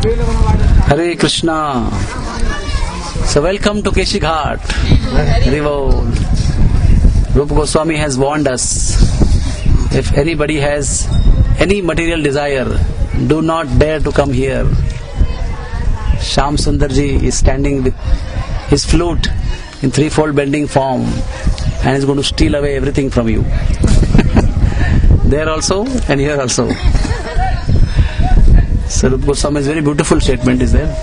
Hare Krishna. So welcome to Keshi Ghat. Haribol. Rupa Goswami has warned us, if anybody has any material desire, do not dare to come here. Shyam Sundarji is standing with his flute in threefold bending form and is going to steal away everything from you. There also and here also. So Rupa Goswami's very beautiful statement is there.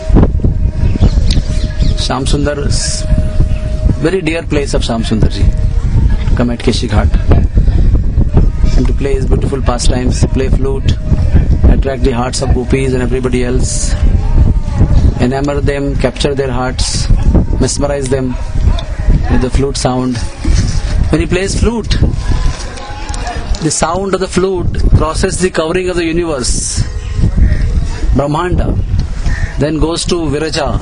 Shyam Sundar, very dear place of Shyam Sundarji. Come at Keshi Ghat and to play his beautiful pastimes, play flute, attract the hearts of gopis and everybody else, enamor them, capture their hearts, mesmerize them with the flute sound. When he plays flute, the sound of the flute crosses the covering of the universe, Brahmanda, then goes to Viraja,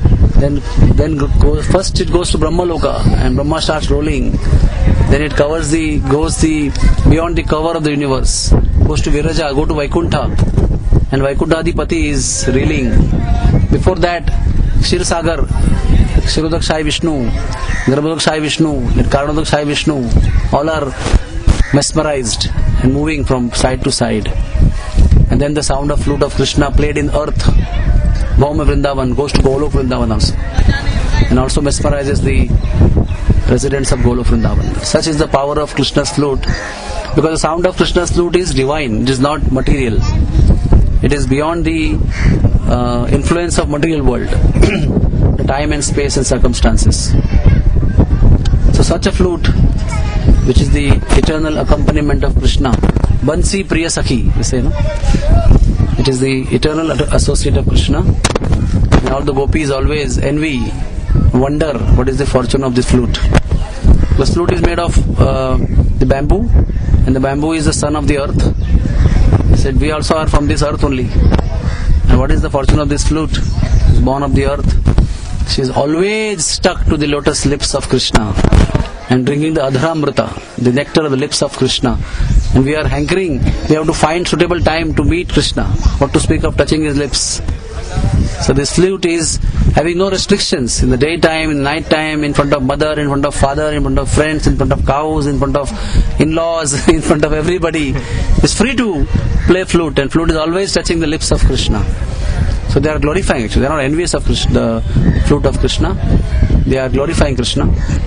first it goes to Brahmaloka and Brahma starts rolling, then it goes beyond the cover of the universe, goes to Viraja, go to Vaikuntha, and Vaikuntha-adipati is reeling. Before that, Kshirosagar, Kshirodak Sai Vishnu, Garbhodak Sai Vishnu, Karnodak Sai Vishnu, all are mesmerized and moving from side to side. And then the sound of flute of Krishna played in earth, Bhauma Vrindavan, goes to Golok Vrindavan also, and also mesmerizes the residents of Golok Vrindavan. Such is the power of Krishna's flute, because the sound of Krishna's flute is divine, it is not material. It is beyond the influence of material world, the time and space and circumstances. So such a flute, which is the eternal accompaniment of Krishna, Bansi Priya Sakhi, we say, no? It is the eternal associate of Krishna. And all the gopis always envy, wonder what is the fortune of this flute. This flute is made of the bamboo, and the bamboo is the son of the earth. He said, we also are from this earth only. And what is the fortune of this flute? She is born of the earth. She is always stuck to the lotus lips of Krishna and drinking the Adharamrita, the nectar of the lips of Krishna. And we are hankering, we have to find suitable time to meet Krishna, what to speak of touching his lips. So this flute is having no restrictions in the daytime, in the night time, in front of mother, in front of father, in front of friends, in front of cows, in front of in-laws, in front of everybody. It's free to play flute, and flute is always touching the lips of Krishna. So they are glorifying actually. They are not envious of Krishna, the flute of Krishna. They are glorifying Krishna.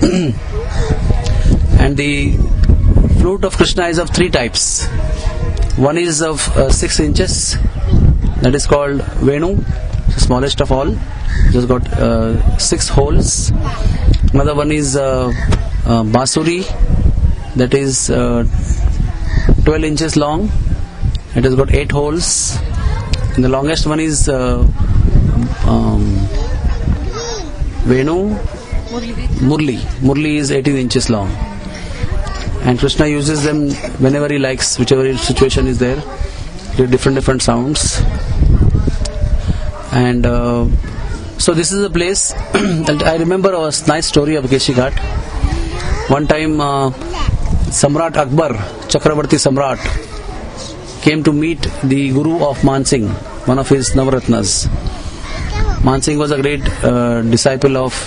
And the flute of Krishna is of three types. One is of 6 inches, that is called Venu, the smallest of all. It has got 6 holes. Another one is Basuri, that is 12 inches long. It has got 8 holes. And the longest one is Venu, Murli. Murli is 18 inches long. And Krishna uses them whenever he likes, whichever situation is there, with different sounds. And so this is a place. And I remember a nice story of Keshi Ghat. One time Samrat Akbar, Chakravarti Samrat, came to meet the Guru of Mansingh, one of his Navaratnas. Mansingh was a great disciple of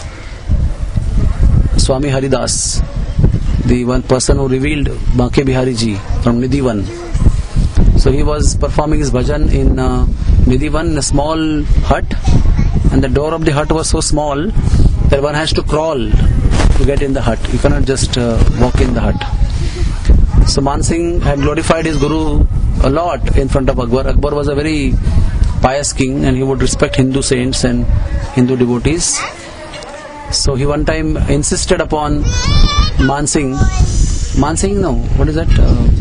Swami Haridas, the one person who revealed Banke Bihari Ji from Nidhivan. So he was performing his bhajan in Nidhivan in a small hut, and the door of the hut was so small that one has to crawl to get in the hut. You cannot just walk in the hut. So Mansingh had glorified his Guru a lot in front of Akbar. Akbar was a very pious king, and he would respect Hindu saints and Hindu devotees. So he one time insisted upon Mansingh, no, what is that?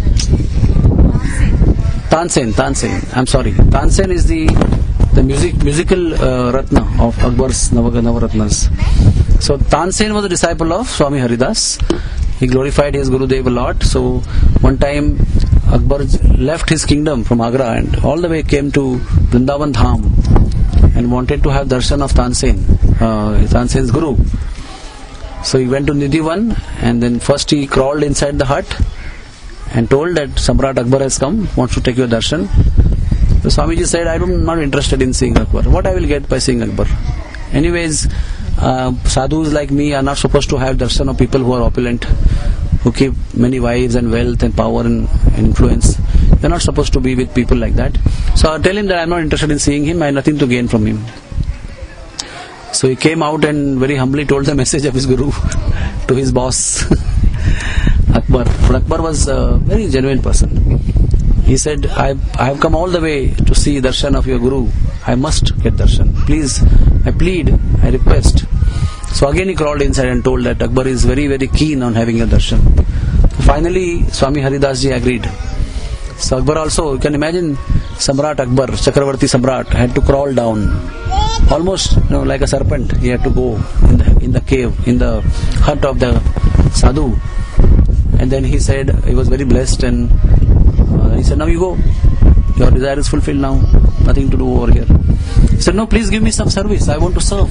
Tansen. I'm sorry. Tansen is the musical Ratna of Akbar's Navaratnas. So Tansen was a disciple of Swami Haridas. He glorified his Gurudev a lot. So one time Akbar left his kingdom from Agra and all the way came to Vrindavan Dham and wanted to have darshan of Tansen, Tansen's Guru. So he went to Nidhivan, and then first he crawled inside the hut and told that Samrat Akbar has come, wants to take your darshan. So Swamiji said, I'm not interested in seeing Akbar. What I will get by seeing Akbar? Anyways, sadhus like me are not supposed to have darshan of people who are opulent, who keep many wives and wealth and power and influence. They're not supposed to be with people like that. So I tell him that I'm not interested in seeing him, I have nothing to gain from him. So he came out and very humbly told the message of his guru to his boss, Akbar. But Akbar was a very genuine person. He said, I have come all the way to see darshan of your guru. I must get darshan. Please, I plead, I request. So again he crawled inside and told that Akbar is very, very keen on having a darshan. Finally, Swami Haridas ji agreed. So Akbar also, you can imagine, Samrat Akbar, Chakravarti Samrat, had to crawl down. Almost like a serpent, he had to go in the cave, in the hut of the sadhu. And then he said, he was very blessed, and he said, now you go. Your desire is fulfilled now. Nothing to do over here. He said, no, please give me some service. I want to serve.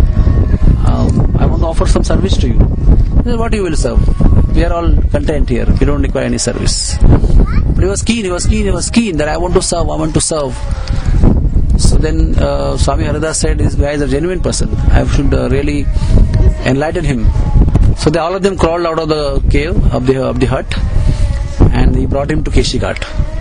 I want to offer some service to you. He said, what you will serve? We are all content here. We don't require any service. But he was keen that I want to serve. So then Swami Haridas said, this guy is a genuine person. I should really enlighten him. So all of them crawled out of the cave, of the hut, and he brought him to Keshi Ghat.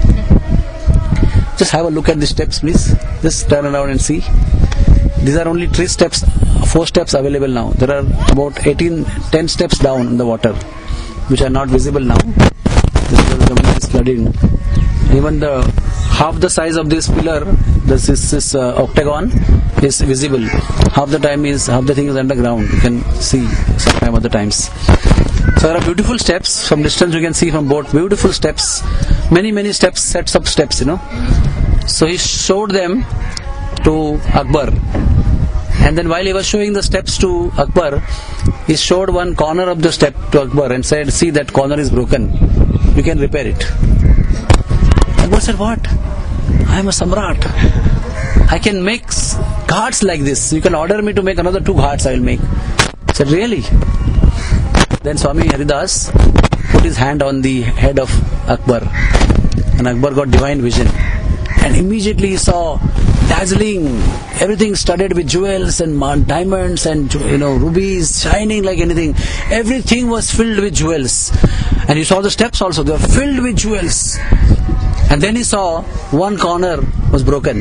Just have a look at the steps, please. Just turn around and see. These are only 4 steps available now. There are about 10 steps down in the water, which are not visible now. The water is flooding. Even half the size of this pillar, this octagon, is visible. Half the thing is underground. You can see sometime other times. So there are beautiful steps. From distance you can see from boat. Beautiful steps. Many steps, sets of steps, So he showed them to Akbar. And then while he was showing the steps to Akbar, he showed one corner of the step to Akbar and said, see, that corner is broken. You can repair it. Akbar said, what? I am a samrat. I can make ghats like this. You can order me to make another 2 ghats I will make. He said, really? Then Swami Haridas put his hand on the head of Akbar, and Akbar got divine vision. And immediately he saw dazzling, everything studded with jewels and diamonds and rubies, shining like anything. Everything was filled with jewels. And he saw the steps also, they were filled with jewels. And then he saw one corner was broken.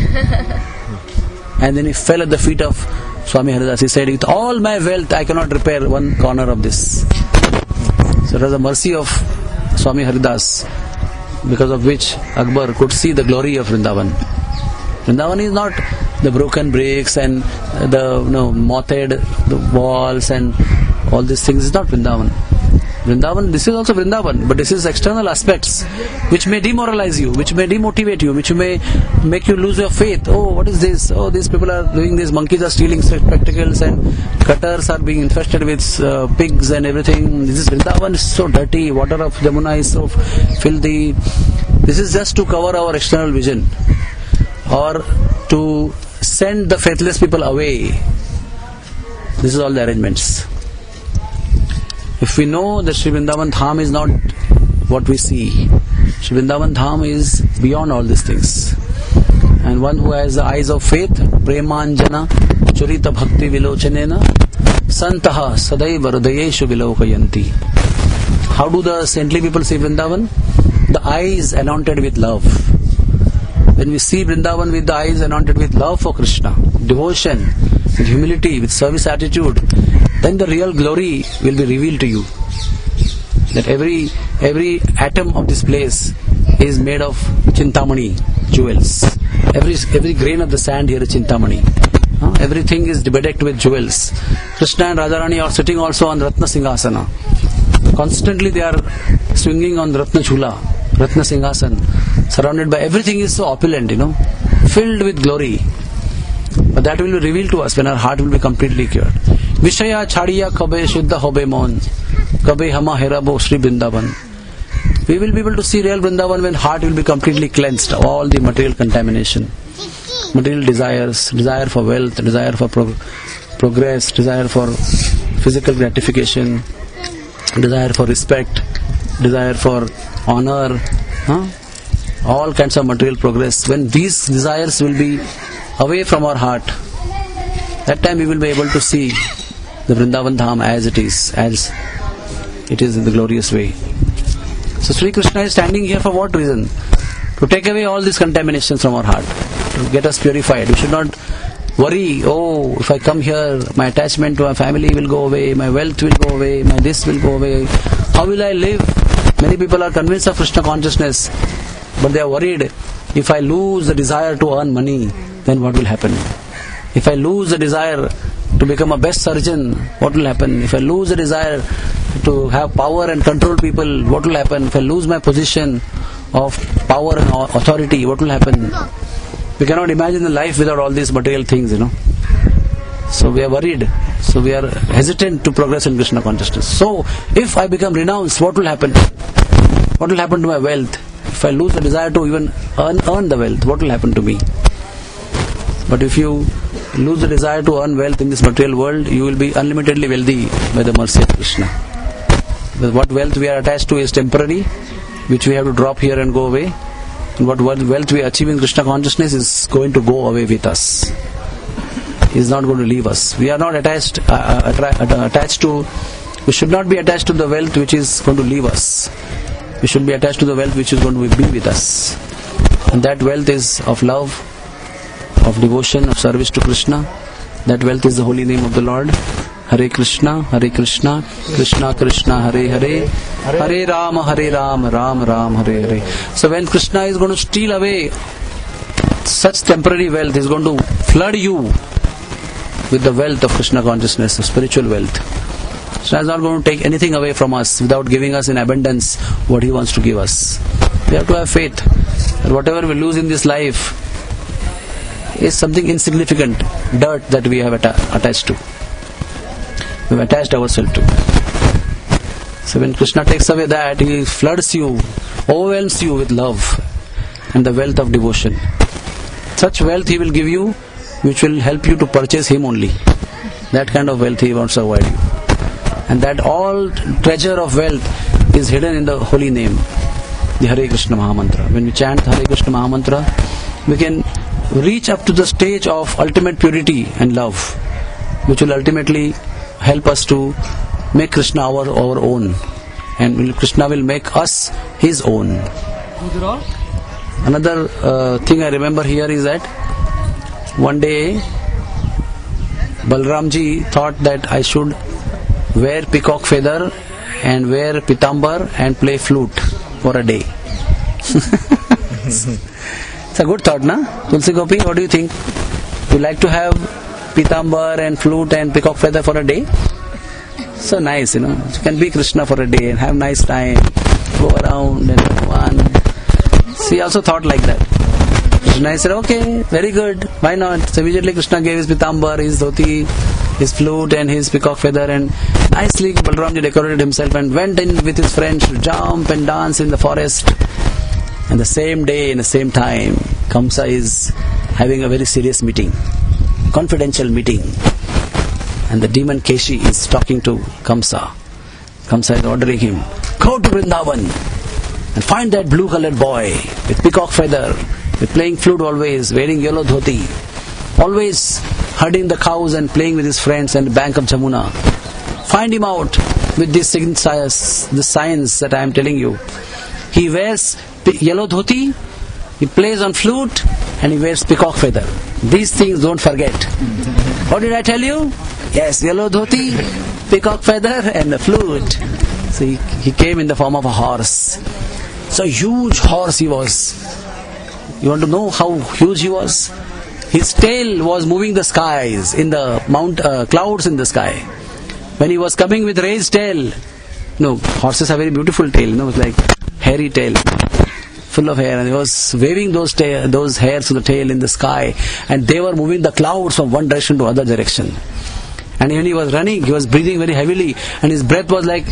And then he fell at the feet of Swami Haridas. He said, with all my wealth, I cannot repair one corner of this. So it was the mercy of Swami Haridas, because of which Akbar could see the glory of Vrindavan. Vrindavan is not the broken bricks and the mothed walls and all these things. It's not Vrindavan. Vrindavan, this is also Vrindavan, but this is external aspects which may demoralize you, which may demotivate you, which may make you lose your faith. Oh, what is this? Oh, these people are doing this, monkeys are stealing spectacles and cutters are being infested with pigs and everything. This is Vrindavan, is so dirty, water of Jamuna is so filthy. This is just to cover our external vision or to send the faithless people away. This is all the arrangements. If we know that Sri Vrindavan Dham is not what we see, Sri Vrindavan Dham is beyond all these things. And one who has the eyes of faith, Premanjana, Churita Bhakti Vilochanena, Santaha Sadaiva Hridayeshu Vilokayanti. How do the saintly people see Vrindavan? The eyes anointed with love. When we see Vrindavan with the eyes anointed with love for Krishna, devotion, with humility, with service attitude, then the real glory will be revealed to you. That every atom of this place is made of Chintamani, jewels. Every grain of the sand here is Chintamani. Everything is bedecked with jewels. Krishna and Radharani are sitting also on Ratna Singhasana. Constantly they are swinging on Ratna Chula, Ratna Singhasan, surrounded by everything is so opulent, filled with glory. But that will be revealed to us when our heart will be completely cured. Vishaya chadiya kabe shuddha hobe mon, kabe hama herabo Sri Vrindavan. We will be able to see real Vrindavan when heart will be completely cleansed of all the material contamination, material desires, desire for wealth, desire for progress, desire for physical gratification, desire for respect, desire for honor. all kinds of material progress, when these desires will be away from our heart, that time we will be able to see the Vrindavan Dham as it is in the glorious way. So Sri Krishna is standing here for what reason? To take away all these contaminations from our heart, to get us purified. We should not worry, oh, if I come here, my attachment to my family will go away, my wealth will go away, my this will go away. How will I live? Many people are convinced of Krishna consciousness, but they are worried, if I lose the desire to earn money, then what will happen? If I lose the desire to become a best surgeon, what will happen? If I lose the desire to have power and control people, what will happen? If I lose my position of power and authority, what will happen? We cannot imagine the life without all these material things, So we are worried. So we are hesitant to progress in Krishna consciousness. So if I become renounced, what will happen? What will happen to my wealth? If I lose the desire to even earn the wealth, what will happen to me? But if you lose the desire to earn wealth in this material world, you will be unlimitedly wealthy by the mercy of Krishna. But what wealth we are attached to is temporary, which we have to drop here and go away. And what wealth we achieve in Krishna consciousness is going to go away with us. Is not going to leave us. We are not attached to. We should not be attached to the wealth which is going to leave us. We should be attached to the wealth which is going to be with us. And that wealth is of love, of devotion, of service to Krishna. That wealth is the holy name of the Lord. Hare Krishna, Krishna Krishna, Hare Hare, Hare Rama, Ram Ram, Hare Hare. So when Krishna is going to steal away such temporary wealth, he is going to flood you with the wealth of Krishna consciousness, of spiritual wealth. Krishna is not going to take anything away from us without giving us in abundance what he wants to give us. We have to have faith that whatever we lose in this life is something insignificant, dirt that we have attached to. We have attached ourselves to. So when Krishna takes away that, he floods you, overwhelms you with love and the wealth of devotion. Such wealth he will give you which will help you to purchase him only. That kind of wealth he wants to avoid you. And that all treasure of wealth is hidden in the holy name, the Hare Krishna Mahamantra. When we chant Hare Krishna Mahamantra, we can reach up to the stage of ultimate purity and love, which will ultimately help us to make Krishna our own, and Krishna will make us his own. Another thing I remember here is that one day Balramji thought that I should wear peacock feather and wear pitambar and play flute for a day. It's a good thought, na? Tulsi Gopi, what do you think? You like to have pitambar and flute and peacock feather for a day? So nice, You can be Krishna for a day and have nice time, go around and one. So he also thought like that. Krishna said, okay, very good, why not? So immediately Krishna gave his pitambar, his dhoti, his flute and his peacock feather, and nicely Balramji decorated himself and went in with his friends to jump and dance in the forest. And the same day, in the same time, Kamsa is having a very serious meeting, confidential meeting. And the demon Keshi is talking to Kamsa. Kamsa is ordering him, go to Vrindavan and find that blue-colored boy with peacock feather, with playing flute always, wearing yellow dhoti, always herding the cows and playing with his friends on the bank of Jamuna. Find him out with this science that I am telling you. He wears yellow dhoti, he plays on flute, and he wears peacock feather. These things don't forget. What did I tell you? Yes, yellow dhoti, peacock feather, and a flute. So he came in the form of a horse. So huge horse he was. You want to know how huge he was? His tail was moving the skies, in the clouds in the sky. When he was coming with raised tail, horses have very beautiful tail, it's like hairy tail, full of hair, and he was waving those hairs to the tail in the sky, and they were moving the clouds from one direction to other direction. And when he was running, he was breathing very heavily, and his breath was like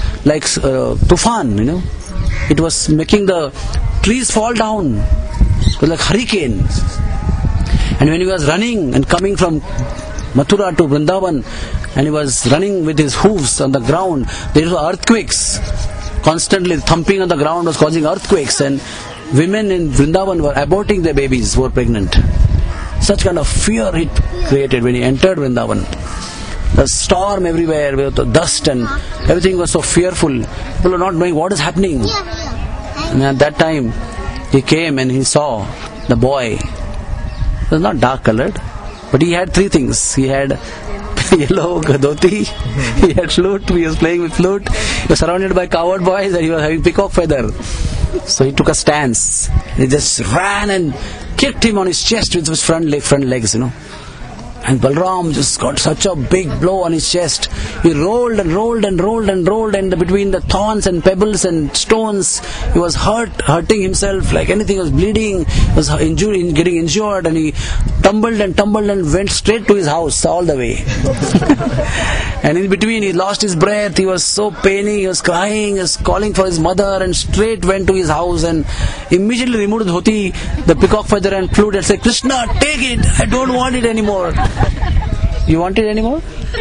tufan, It was making the trees fall down. It was like hurricane. And when he was running and coming from Mathura to Vrindavan, and he was running with his hooves on the ground, there were earthquakes. Constantly thumping on the ground was causing earthquakes, and women in Vrindavan were aborting their babies who were pregnant. Such kind of fear it created when he entered Vrindavan. The storm everywhere with the dust and everything was so fearful. People were not knowing what is happening. And at that time, he came and he saw the boy. He was not dark colored, but he had three things. He had yellow dhoti, he had flute, he was playing with flute, he was surrounded by cowherd boys and he was having peacock feather. So he took a stance. He just ran and kicked him on his chest with his front legs, And Balram just got such a big blow on his chest. He rolled and rolled and rolled and rolled, and between the thorns and pebbles and stones, he was hurting himself like anything. He was bleeding, he was getting injured, and he tumbled and went straight to his house all the way. And in between, he lost his breath. He was so paining. He was crying. He was calling for his mother, and straight went to his house and immediately removed the dhoti, the peacock feather, and flute, and said, "Krishna, take it. I don't want it anymore." You want it anymore?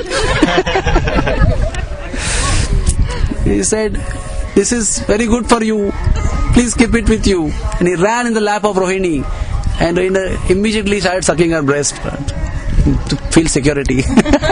He said, "This is very good for you. Please keep it with you." And he ran in the lap of Rohini, and Rohini immediately started sucking her breast to feel security.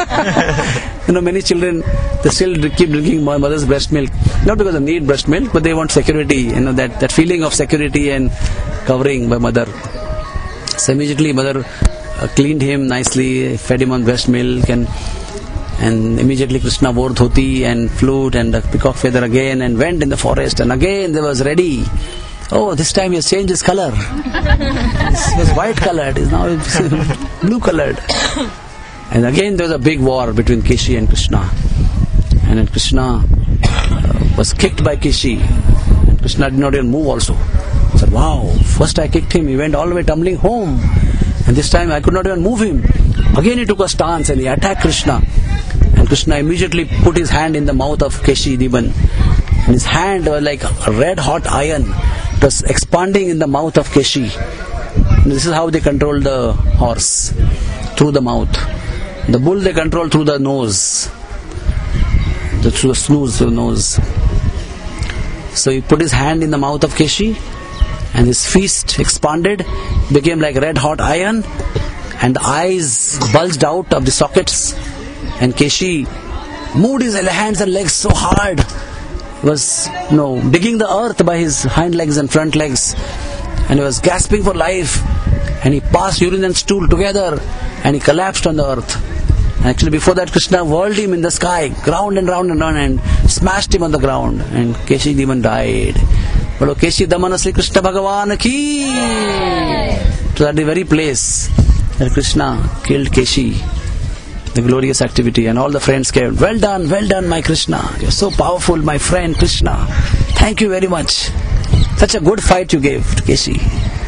Many children, they still keep drinking my mother's breast milk, not because they need breast milk, but they want security. That feeling of security and covering by mother. So immediately mother cleaned him nicely, fed him on breast milk, and immediately Krishna wore dhoti and flute and the peacock feather again and went in the forest, and again they was ready. Oh, this time he has changed his color. He was white colored, is now blue colored. And again there was a big war between Keshi and Krishna. And then Krishna was kicked by Keshi. And Krishna did not even move also. He said, "Wow, first I kicked him, he went all the way tumbling home. And this time I could not even move him." Again he took a stance and he attacked Krishna. And Krishna immediately put his hand in the mouth of Keshi Demon. And his hand was like a red hot iron. It was expanding in the mouth of Keshi. And this is how they control the horse, through the mouth. The bull they control through the nose, through the snooze, through the nose. So he put his hand in the mouth of Keshi, and his fist expanded, became like red hot iron, and the eyes bulged out of the sockets. And Keshi moved his hands and legs so hard, he was digging the earth by his hind legs and front legs, and he was gasping for life. And he passed urine and stool together, and he collapsed on the earth. And actually before that, Krishna whirled him in the sky, round and round and round, and smashed him on the ground, and Keshi Demon died. But Keshi Damana Sri Krishna Bhagavan ki! So at the very place that Krishna killed Keshi, the glorious activity, and all the friends came, well done, my Krishna. You're so powerful, my friend Krishna. Thank you very much. Such a good fight you gave to Keshi."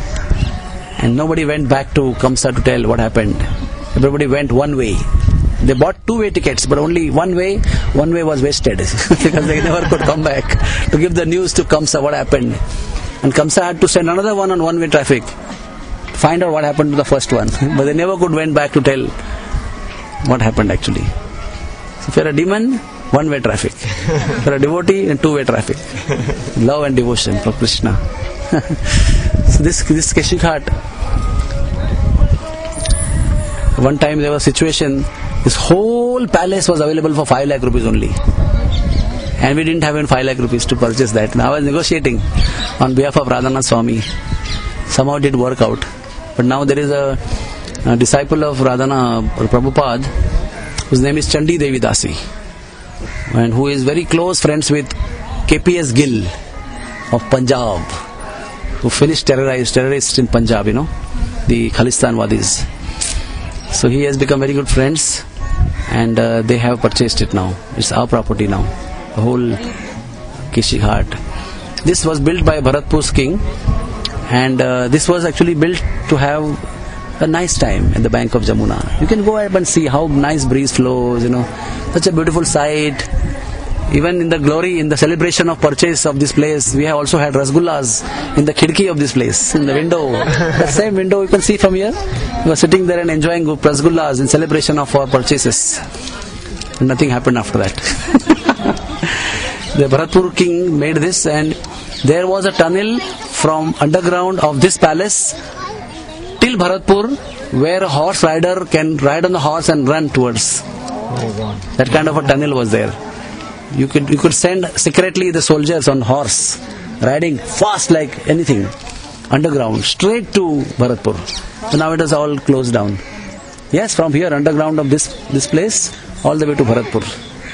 And nobody went back to Kamsa to tell what happened. Everybody went one way. They bought two-way tickets, but only one way was wasted because they never could come back to give the news to Kamsa what happened. And Kamsa had to send another one on one-way traffic to find out what happened to the first one. But they never could went back to tell what happened actually. So if you're a demon, one-way traffic. If you're a devotee, then two-way traffic. Love and devotion for Krishna. So this Keshi Ghat, one time there was a situation, this whole palace was available for 5 lakh rupees only. And we didn't have even 5 lakh rupees to purchase that. Now I was negotiating on behalf of Radhanath Swami. Somehow it did work out. But now there is a disciple of Radhana Prabhupada, whose name is Chandi Devi Dasi, and who is very close friends with KPS Gill of Punjab, who finished terrorists in Punjab, the Khalistan Wadis. So he has become very good friends, and they have purchased it now. It's our property now, the whole Keshi Ghat. This was built by Bharatpur's king, and this was actually built to have a nice time at the bank of Jamuna. You can go up and see how nice breeze flows, such a beautiful sight. Even in the glory, in the celebration of purchase of this place, we have also had rasgullas in the khidki of this place, in the window. The same window you can see from here. We were sitting there and enjoying rasgullas in celebration of our purchases. And nothing happened after that. The Bharatpur king made this, and there was a tunnel from underground of this palace till Bharatpur, where a horse rider can ride on the horse and run towards. That kind of a tunnel was there. You could send secretly the soldiers on horse, riding fast like anything, underground, straight to Bharatpur. So now it is all closed down. Yes, from here, underground of this place, all the way to Bharatpur.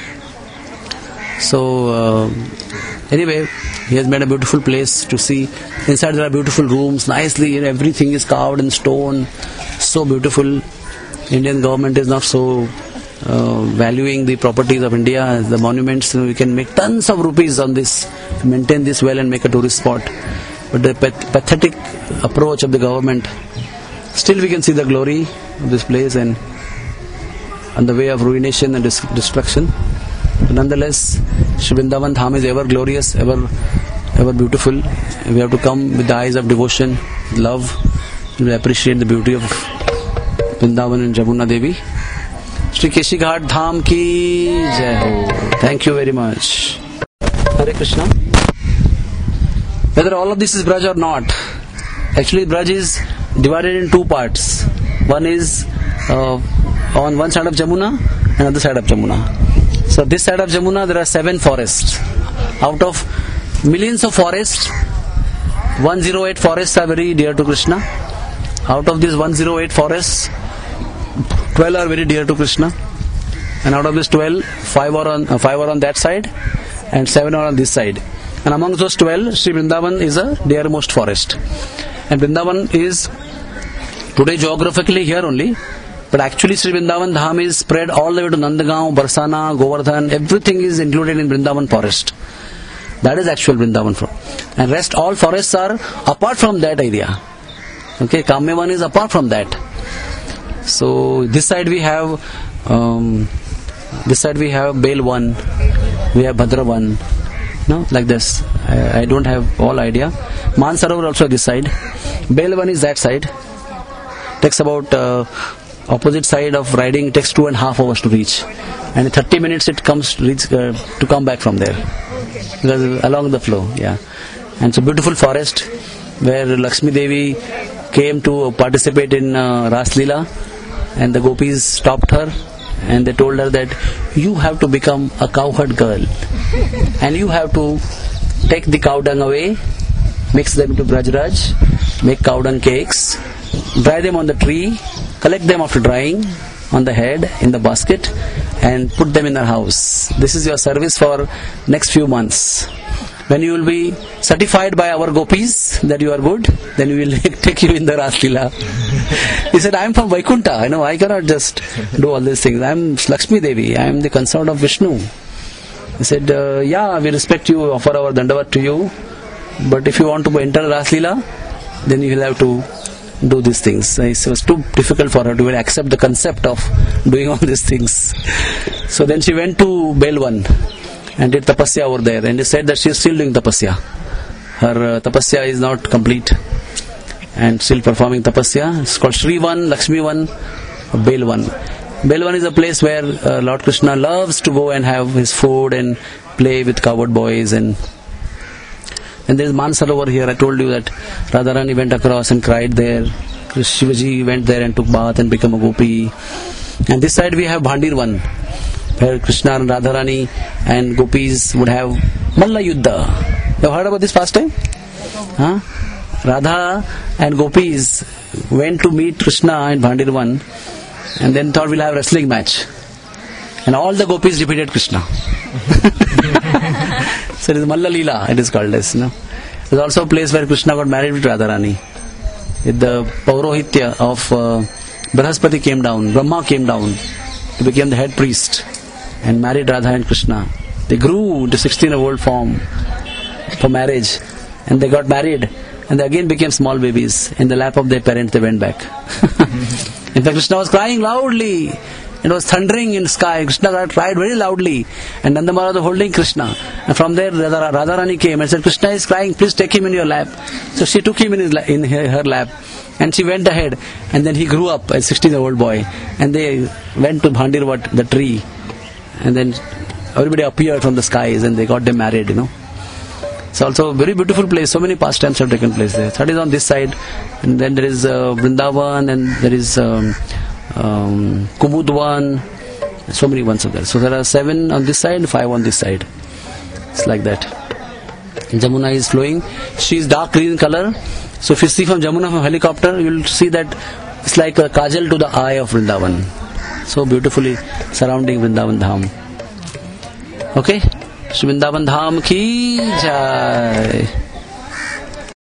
So, anyway, he has made a beautiful place to see. Inside there are beautiful rooms, nicely, everything is carved in stone, so beautiful. Indian government is not so valuing the properties of India, the monuments. We can make tons of rupees on this, maintain this well and make a tourist spot. But the pathetic approach of the government, still we can see the glory of this place and on the way of ruination and destruction. But nonetheless, Sri Vrindavan Dham is ever glorious, ever beautiful. We have to come with the eyes of devotion, love, and appreciate the beauty of Vrindavan and Jamuna Devi. Shri Keshi Ghat Dham ki jai ho. Thank you very much. Hare Krishna. Whether all of this is Braj or not, actually Braj is divided in two parts. One is on one side of Jamuna and other side of Jamuna. So this side of Jamuna there are 7 forests. Out of millions of forests, 108 forests are very dear to Krishna. Out of these 108 forests, 12 are very dear to Krishna. And out of these 12, 5 are on that side and 7 are on this side. And among those 12, Sri Vrindavan is a dearmost forest. And Vrindavan is today geographically here only, but actually Sri Vrindavan Dham is spread all the way to Nandagaon, Barsana, Govardhan. Everything is included in Vrindavan forest. That is actual Vrindavan forest. And rest all forests are apart from that area. Okay, Kamyavan is apart from that. So this side we have Bel 1, we have Bhadra 1. No, like this. I don't have all idea. Mansarovar also this side. Bel 1 is that side. Takes about opposite side of riding, takes 2.5 hours to reach. And in 30 minutes it comes to come back from there. Because along the flow, yeah. And it's a beautiful forest where Lakshmi Devi came to participate in Ras Leela, and the gopis stopped her and they told her that you have to become a cowherd girl and you have to take the cow dung away, mix them into Brajraj, make cow dung cakes, dry them on the tree, collect them after drying on the head in the basket and put them in our house. This is your service for next few months. When you will be certified by our gopis that you are good, then we will take you in the Ras Leela. He said, I am from Vaikuntha. I cannot just do all these things. I am Lakshmi Devi. I am the consort of Vishnu. He said, yeah, we respect you, offer our dandavat to you. But if you want to enter Ras Leela, then you will have to do these things. It was too difficult for her to accept the concept of doing all these things. So then she went to Bel 1 and did tapasya over there, and he said that she is still doing tapasya. Her tapasya is not complete and still performing tapasya. It's called Shri 1, Lakshmi 1, Bel 1. Bel 1 is a place where Lord Krishna loves to go and have his food and play with cowherd boys. And there is Mansarovar here. I told you that Radharani went across and cried there. Shivaji went there and took bath and became a gopi. And this side we have Bhandir 1, where Krishna and Radharani and gopis would have Malla Yuddha. You have heard about this pastime? Huh? Radha and gopis went to meet Krishna in Bhandir 1 and then thought we'll have a wrestling match. And all the gopis defeated Krishna. So it is Malla Leela, it is called as. There's also a place where Krishna got married with Radharani. The Paurohitya of Brahaspati came down, Brahma came down to become the head priest and married Radha and Krishna. They grew to 16-year-old form for marriage and they got married and they again became small babies. In the lap of their parents they went back. In fact, Krishna was crying loudly. It was thundering in the sky. Krishna cried very loudly and Nanda Maharaj was holding Krishna. And from there Radharani came and said, Krishna is crying, please take him in your lap. So she took him in her lap and she went ahead, and then he grew up as a 16-year-old boy and they went to Bhandirvat, the tree, and then everybody appeared from the skies and they got them married. It's also a very beautiful place. So many pastimes have taken place there. That is on this side, and then there is Vrindavan, and there is Kumudvan. So many ones are there. So there are 7 on this side, 5 on this side. It's like that. Jamuna is flowing. She is dark green color. So if you see from Jamuna from helicopter, you will see that it's like a kajal to the eye of Vrindavan. So beautifully surrounding Vrindavan Dham. Okay? Shri Vrindavan Dham ki jai.